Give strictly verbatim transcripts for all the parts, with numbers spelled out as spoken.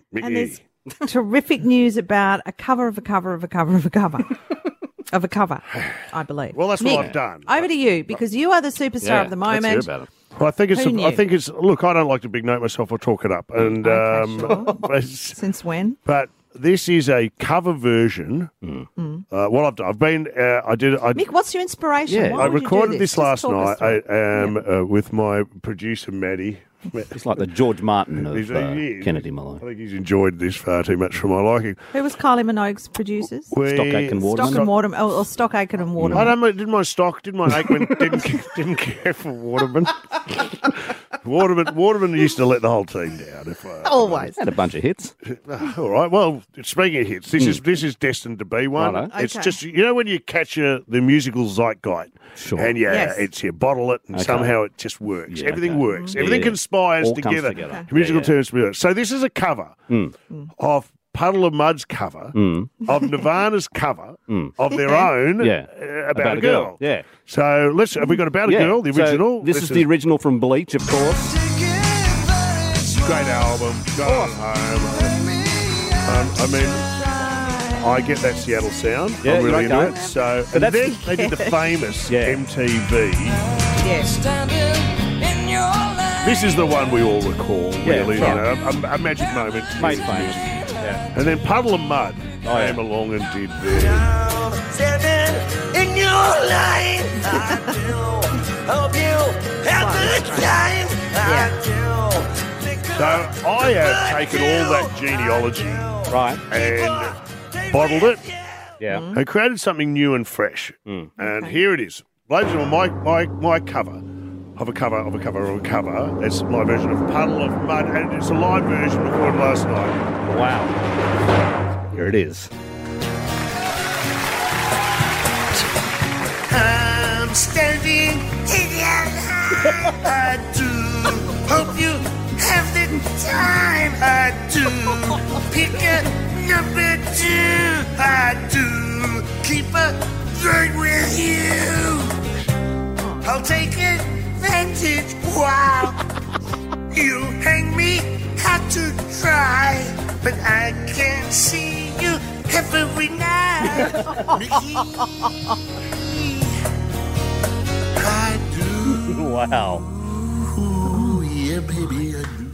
Mickey. And there's terrific news about a cover of a cover of a cover of a cover. Of a cover, I believe. Well, that's Mick, what I've done. Over to you, because you are the superstar Yeah, of the let's moment. hear about it. Well, I think it's. Who A, knew? I think it's. Look, I don't like to big note myself. I'll talk it up. And Okay, um, sure. but, Since when? but this is a cover version. Mm. Uh, what I've done, I've been. Uh, I did. I, Mick, what's your inspiration? Yeah. Why I would you do recorded this, this last Just talk us night. through I it. um, uh, with my producer Maddie. It's like the George Martin of He's- uh, he is. Kennedy I Malone. think he's enjoyed this far too much for my liking. Who was Kylie Minogue's producers? We- Stock Aitken Waterman. Stock and Waterman, oh, or Stock Aitken and Waterman. I don't. mind- Did my stock? Did my Aikman? didn't didn't care for Waterman. Waterman. Waterman used to let the whole team down. If I, Always. Had a bunch of hits. All right. Well, speaking of hits, this is this is destined to be one. Righto. It's Okay. just you know when you catch a, the musical zeitgeist, Sure. and yeah, Yes. it's you bottle it, and Okay. somehow it just works. Yeah, Everything okay. works. Everything Yeah. conspires All comes together. together. Okay. Musical Yeah, yeah. terms. together. So this is a cover of Puddle of Mud's cover of Nirvana's cover of their own Yeah. uh, about, a girl. Yeah. So let's. Have we got About a Yeah. Girl, the So original? this is the original from Bleach, of course. great album. Go on home. Um, I mean. I get that Seattle sound. Yeah, I'm really you're into okay. it. So, But and that's- then they did the famous Yeah. M T V. Yes. This is the one we all recall, Yeah, really. You right. know, a, a magic moment. Made famous. Yeah. And then Puddle of Mud Oh, yeah. came along and did their. In your life, I do hope you have a good time. I do. So I have taken all that genealogy Right. and bottled it Yeah. and created something new and fresh. And here it is. Ladies and gentlemen, my, my, my cover of a cover of a cover of a cover. It's my version of Puddle of Mud, and it's a live version recorded last night. Wow. Here it is. I'm standing in your line. I do hope you have the time. I do pick a number two. I do keep a word with you. I'll take advantage while you hang me out to dry. But I can see you every night. I do. Wow. Ooh, yeah, baby, I do.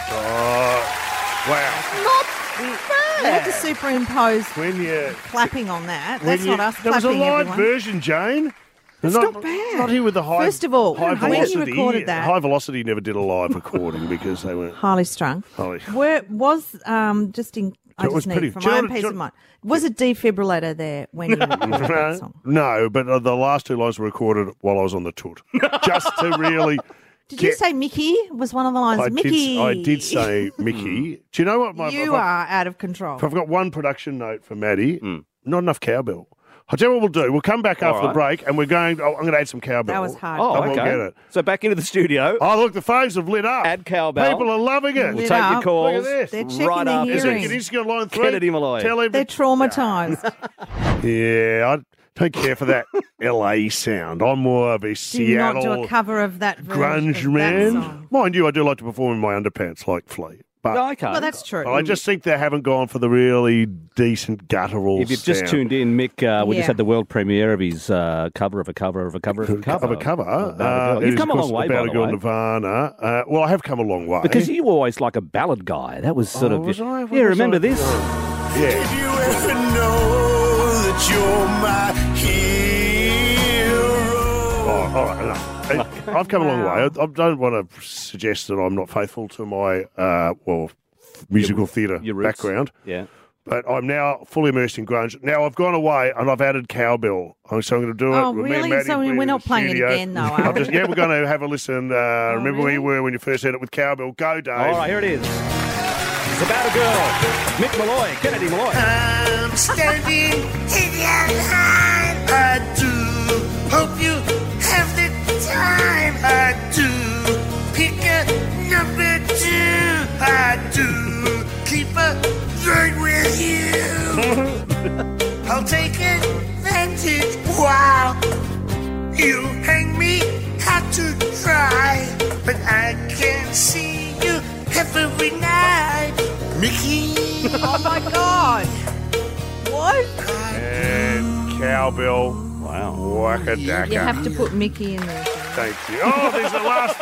Wow. You had to superimpose When you. clapping on that. when That's you- not us There was a clapping, live everyone. version, Jane. It's not, not bad. Not here with the high. First of all, high when you velocity. recorded that- High Velocity never did a live recording because they weren't. Highly strung. Highly- Where was um just in I It was just need pretty- for do you my know own what- peace do you of know- mind. Was a defibrillator there when you recorded that No, song? no, but uh, the last two lines were recorded while I was on the toot, just to really. Did you get- say Mickey? Was one of the lines I Mickey? did. I did say Mickey. Do you know what? My, You if I- are out of control. If I've got one production note for Maddie, not enough cowbell. I'll tell you what we'll do. We'll come back All after the right. break, and we're going. Oh, I'm going to add some cowbell. That was hard. Oh, I won't okay. get it. So back into the studio. Oh, look, the phones have lit up. Add cowbell. People are loving it. We'll Lit take your up. calls. Look at this. They're checking right their after Is it, hearing. it is going line three. Kennedy Malloy. Tell him. They're traumatised. Yeah, I don't care for that L A sound. I'm more of a Do Seattle not do a cover of that version grunge of that man. song. Mind you, I do like to perform in my underpants like Flea. But No, okay. Well, that's true. but I just think they haven't gone for the really decent guttural If you've just sound. tuned in, Mick, uh, we Yeah. just had the world premiere of his uh, cover of a cover of a cover of a cover. Of a cover. About a Uh, girl. it You've is, come of a course, long way, About by a the Girl way. Nirvana. Uh, well, I have come a long way. Because you were always like a ballad guy. That was sort Oh, of... was I? What yeah, was remember I? this? Yeah. Did you ever know that you're my hero? Oh, all right, enough. I've come a long way. I, I don't want to suggest that I'm not faithful to my, uh, well, musical theatre Your roots. background. Yeah. But I'm now fully immersed in grunge. Now I've gone away and I've added cowbell. So I'm going to do it. Oh, with me and really? Maddie So will be we're in not the playing it studio. again, though, I'm are just, we? yeah, we're going to have a listen. Uh, remember where you really? were when you first heard it with cowbell. Go, Dave. All right, here it is. It's about a girl. Mick Malloy, Kennedy Malloy. I'm standing in your line. I do hope you have the time. I do pick a number two. I do keep a word with you. I'll take advantage while you hang me out to dry. But I can see you every night. Mickey. Oh, my God. What? And cowbell. Wow. Whack-a-dacka. You have to put Mickey in there. Thank you. Oh, there's the last.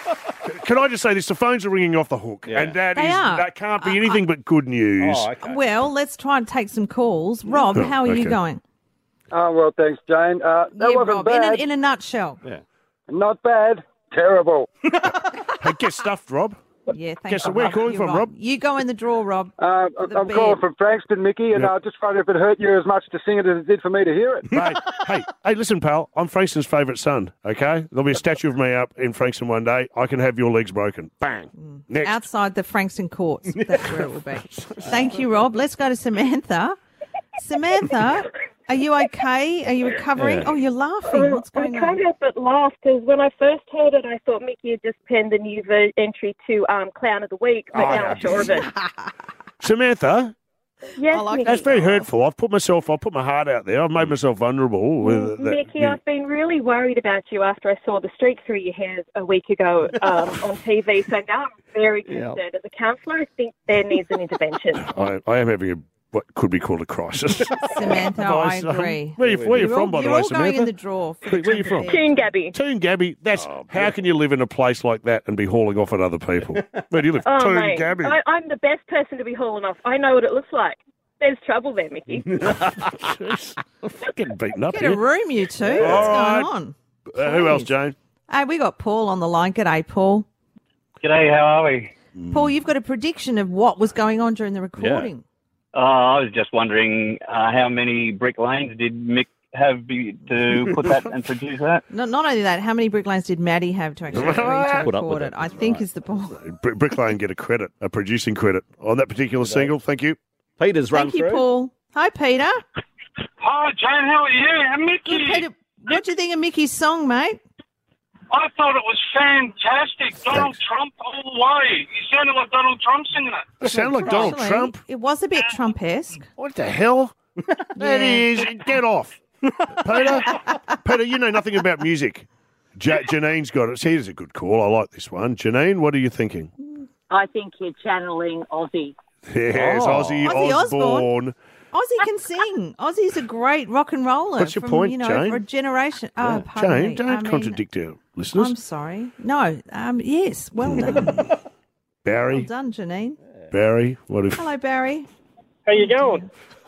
Can I just say this? The phones are ringing off the hook, Yeah. and that They is are. that can't be anything but good news. Oh, okay. Well, let's try and take some calls. Rob, Oh, how are you okay. going? Oh, well, thanks, Jane. Uh, that yeah, wasn't Rob, in bad. a, in a nutshell. Yeah. Not bad. Terrible. Hey, get stuffed, Rob. Yeah, thank Guess you. where you Rob. calling You're from, right. Rob? You go in the draw, Rob. Uh, the I'm bed. calling from Frankston, Mickey, and Yep. I just wondered if it hurt you as much to sing it as it did for me to hear it. Hey, hey, hey, listen, pal. I'm Frankston's favourite son, okay? There'll be a statue of me up in Frankston one day. I can have your legs broken. Bang. Next. Outside the Frankston courts. That's where it will be. Thank you, Rob. Let's go to Samantha. Samantha, are you okay? Are you recovering? Yeah. Oh, you're laughing. What's I going can't on? help but laugh because when I first heard it, I thought Mickey had just penned a new ver- entry to um, Clown of the Week, but Oh, now yeah. I'm sure of it. Samantha, Yes, I like Mickey. that's very hurtful. I've put myself, I've put my heart out there. I've made myself vulnerable. With that. Mickey, I've been really worried about you after I saw the streak through your hair a week ago um, on T V, so now I'm very concerned. As a counsellor, I think there needs an intervention. I, I am having a what could be called a crisis. Samantha, I agree. Where are you, where are you You're from, all, by the you're way, all going Samantha? in the draw. For Where- the where you from? bed. Toon Gabby. Toon Gabby. That's how can you live in a place like that and be hauling off at other people? Where do you live? Oh, Toon mate, Gabby. I, I'm the best person to be hauling off. I know what it looks like. There's trouble there, Mickey. Jeez, I'm fucking beaten up Get a here. room, you two. What's All right. going on? Uh, who else, Jane? Hey, we got Paul on the line. G'day, Paul. G'day, how are we? Paul, you've got a prediction of what was going on during the recording. Uh, I was just wondering uh, how many brick lanes did Mick have be, to put that and produce that? Not, not only that, how many brick lanes did Maddie have to actually agree to Put up record with it? it. I think is the point. Br- Brick Lane get a credit, a producing credit on that particular single. Thank you. Peter's run Thank you, through. Paul. Hi, Peter. Hi, Jane, how are you? I'm Mickey. Peter, what do you think of Mickey's song, mate? I thought it was fantastic. Donald Trump all the way. You sounded like Donald Trump singing it. It sounded like Donald Actually, Trump. It was a bit Trump-esque. What the hell? That is. Get off. Peter, Peter, you know nothing about music. Ja- Janine's got it. See, here's a good call. I like this one. Janine, what are you thinking? I think you're channeling Aussie. Yes, Oh. Ozzy, Ozzy Osbourne. Ozzy can sing. Ozzy's a great rock and roller. What's your from, point, you know, Jane? For a generation. Oh, Yeah. pardon Jane, me. don't I mean, contradict our listeners. I'm sorry. No. Um. Yes. Well done. well Barry, done, Janine. Barry, what if? Hello, Barry. How you going?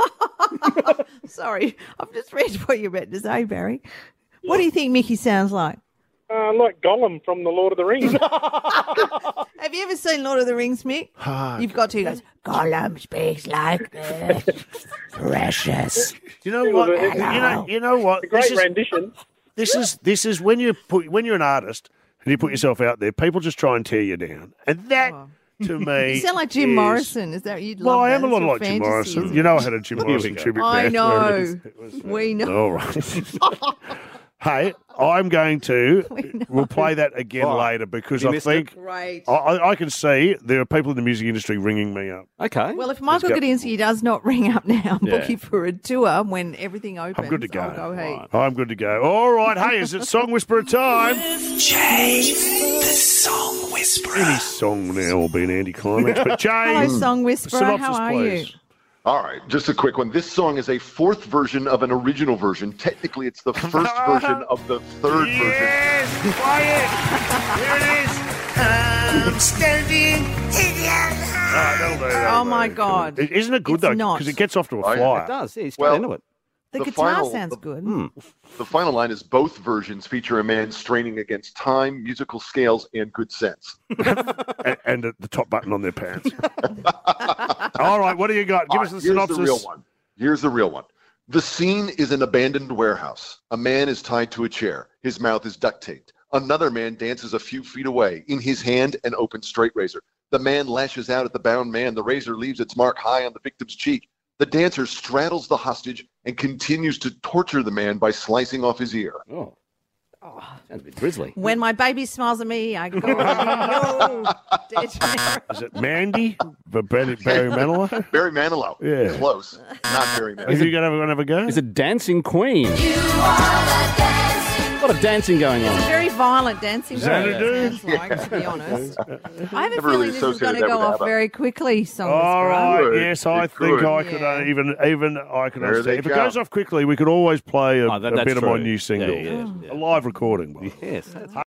Sorry, I've just read what you meant to say, Barry. What do you think Mickey sounds like? Uh, like Gollum from The Lord of the Rings. Have you ever seen Lord of the Rings, Mick? You've got to. He goes, Gollum speaks like this. Precious. You know what? You know, you know what? Great This is, rendition. this is this is when you put when you're an artist and you put yourself out there, people just try and tear you down, and that to me, You sound like Jim is- Morrison. Is that you'd Well, love I that? am a It's lot your like Jim fantasy, Morrison. isn't You it? know, I had a Jim Morrison go. tribute I band. know. We know. All right. Hey, I'm going to. know. We'll play that again Oh, later because you I missed think Great. I, I I can see there are people in the music industry ringing me up. Okay. Well, if Michael go. Gudinski does not ring up now and book Yeah. you for a tour when everything opens, I'm good to go. I'll go hey. I'm good to go. All right. Hey, is it Song Whisperer time? Jane, the song whisperer. Any song now will be an anticlimax. But Hello, Jane, Song Whisperer. synopsis, How are please. you? All right, just a quick one. This song is a fourth version of an original version. Technically, it's the first version of the third version. Yes, play it. Here it is. I'm standing in your Ah, that'll do, that'll Oh, my do. God. It- Isn't it good It's though? not. Because it gets off to a Oh, yeah. flyer. It does. Yeah, he's Well, got into it. The, The guitar final- sounds the- good. The final line is both versions feature a man straining against time, musical scales, and good sense. and, and the top button on their pants. All right, what do you got? Give All us right, the here's synopsis. the real one. Here's the real one. The scene is an abandoned warehouse. A man is tied to a chair. His mouth is duct taped. Another man dances a few feet away. In his hand, an open straight razor. The man lashes out at the bound man. The razor leaves its mark high on the victim's cheek. The dancer straddles the hostage and continues to torture the man by slicing off his ear. Oh. Oh, sounds a bit grisly. When my baby smiles at me, I go, yo, dead generic. Is it Mandy? But Barry, Barry Manilow? Barry Manilow. Yeah. Close. Not Barry Are Manilow. you going to have a go? Is it Dancing Queen? You are the dancing lot of dancing going on. Very violent dancing. Xanadu? Sounds like, to be honest. I have a Never feeling really this is going associated to that go with off ABBA. very quickly. Song All right, Could. yes, I It think could. I could uh, Yeah. even even I can There understand. they If it go. goes off quickly, we could always play a, Oh, that- a that's bit of my true. new single, Yeah, yeah, yeah. a live recording. By the way. Yes. That's